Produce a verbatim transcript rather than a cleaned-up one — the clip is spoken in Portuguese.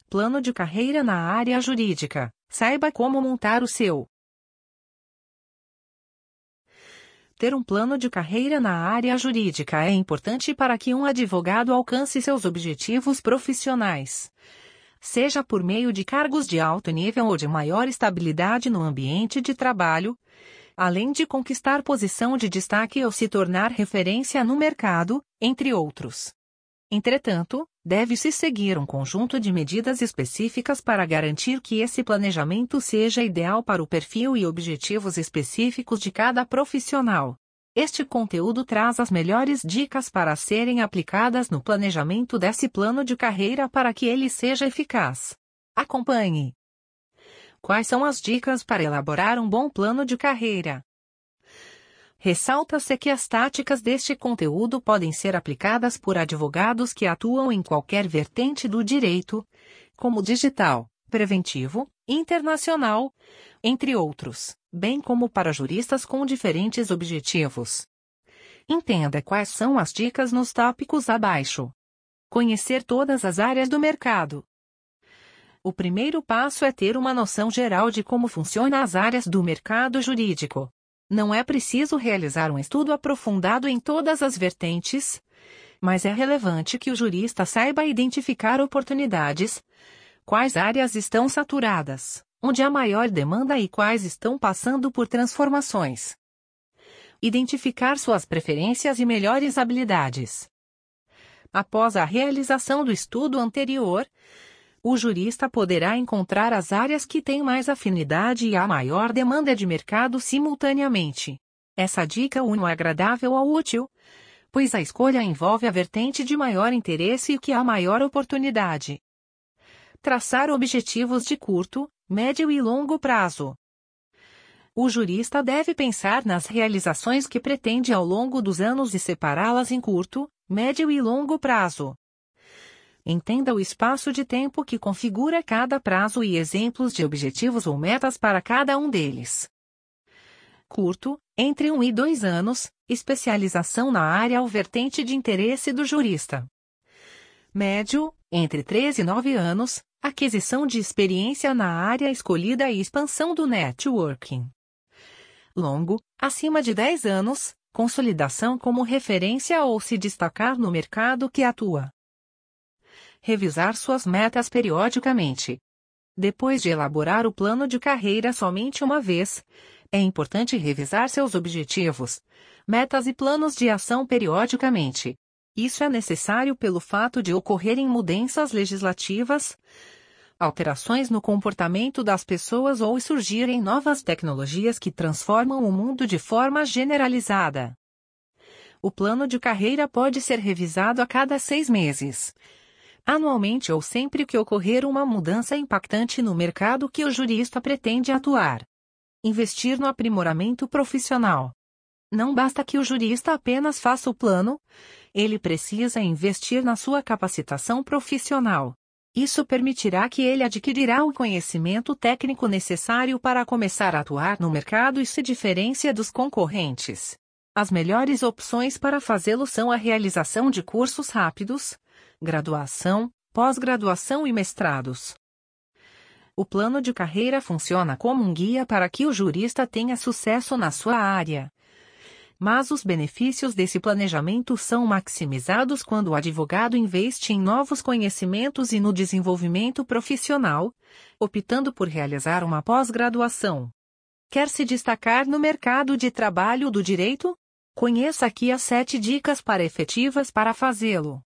Plano de carreira na área jurídica. Saiba como montar o seu. Ter um plano de carreira na área jurídica é importante para que um advogado alcance seus objetivos profissionais. Seja por meio de cargos de alto nível ou de maior estabilidade no ambiente de trabalho, além de conquistar posição de destaque ou se tornar referência no mercado, entre outros. Entretanto, deve-se seguir um conjunto de medidas específicas para garantir que esse planejamento seja ideal para o perfil e objetivos específicos de cada profissional. Este conteúdo traz as melhores dicas para serem aplicadas no planejamento desse plano de carreira para que ele seja eficaz. Acompanhe! Quais são as dicas para elaborar um bom plano de carreira? Ressalta-se que as táticas deste conteúdo podem ser aplicadas por advogados que atuam em qualquer vertente do direito, como digital, preventivo, internacional, entre outros, bem como para juristas com diferentes objetivos. Entenda quais são as dicas nos tópicos abaixo. Conhecer todas as áreas do mercado. O primeiro passo é ter uma noção geral de como funcionam as áreas do mercado jurídico. Não é preciso realizar um estudo aprofundado em todas as vertentes, mas é relevante que o jurista saiba identificar oportunidades, quais áreas estão saturadas, onde há maior demanda e quais estão passando por transformações. Identificar suas preferências e melhores habilidades. Após a realização do estudo anterior, o jurista poderá encontrar as áreas que têm mais afinidade e a maior demanda de mercado simultaneamente. Essa dica une o agradável ao útil, pois a escolha envolve a vertente de maior interesse e que há maior oportunidade. Traçar objetivos de curto, médio e longo prazo. O jurista deve pensar nas realizações que pretende ao longo dos anos e separá-las em curto, médio e longo prazo. Entenda o espaço de tempo que configura cada prazo e exemplos de objetivos ou metas para cada um deles. Curto, entre um e dois anos, especialização na área ou vertente de interesse do jurista. Médio, entre três e nove anos, aquisição de experiência na área escolhida e expansão do networking. Longo, acima de dez anos, consolidação como referência ou se destacar no mercado que atua. Revisar suas metas periodicamente. Depois de elaborar o plano de carreira somente uma vez, é importante revisar seus objetivos, metas e planos de ação periodicamente. Isso é necessário pelo fato de ocorrerem mudanças legislativas, alterações no comportamento das pessoas ou surgirem novas tecnologias que transformam o mundo de forma generalizada. O plano de carreira pode ser revisado a cada seis meses. Anualmente ou sempre que ocorrer uma mudança impactante no mercado que o jurista pretende atuar. Investir no aprimoramento profissional. Não basta que o jurista apenas faça o plano, ele precisa investir na sua capacitação profissional. Isso permitirá que ele adquirirá o conhecimento técnico necessário para começar a atuar no mercado e se diferencia dos concorrentes. As melhores opções para fazê-lo são a realização de cursos rápidos, graduação, pós-graduação e mestrados. O plano de carreira funciona como um guia para que o jurista tenha sucesso na sua área. Mas os benefícios desse planejamento são maximizados quando o advogado investe em novos conhecimentos e no desenvolvimento profissional, optando por realizar uma pós-graduação. Quer se destacar no mercado de trabalho do direito? Conheça aqui as sete dicas para efetivas para fazê-lo.